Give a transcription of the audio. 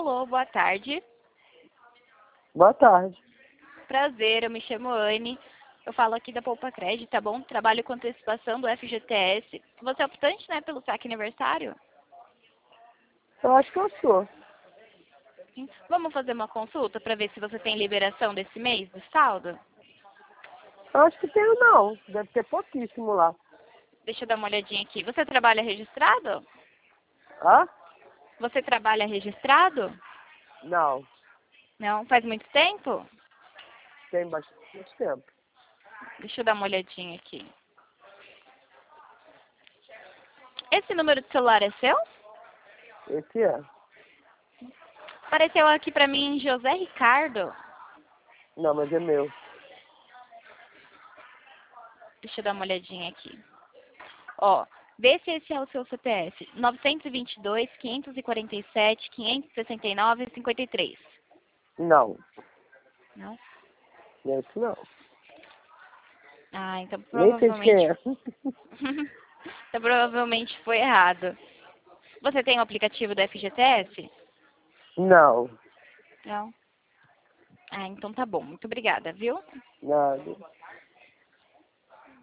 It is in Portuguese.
Alô, boa tarde. Boa tarde. Prazer, eu me chamo Anne. Eu falo aqui da Poupa Crédito, tá bom? Trabalho com antecipação do FGTS. Você é optante, né, pelo saque aniversário? Eu acho que eu sou. Sim. Vamos fazer uma consulta para ver se você tem liberação desse mês do saldo? Eu acho que tenho não. Deve ter pouquíssimo lá. Deixa eu dar uma olhadinha aqui. Você trabalha registrado? Hã? Você trabalha registrado? Não. Não? Faz muito tempo? Tem bastante tempo. Deixa eu dar uma olhadinha aqui. Esse número de celular é seu? Esse é. Apareceu aqui pra mim José Ricardo. Não, mas é meu. Deixa eu dar uma olhadinha aqui. Ó, vê se esse é o seu CPF. 922, 547, 569, 53. Não. Não? Esse não. Ah, então Nem sei de quem provavelmente... é. então provavelmente foi errado. Você tem o aplicativo do FGTS? Não. Não? Ah, então tá bom. Muito obrigada, viu? Nada.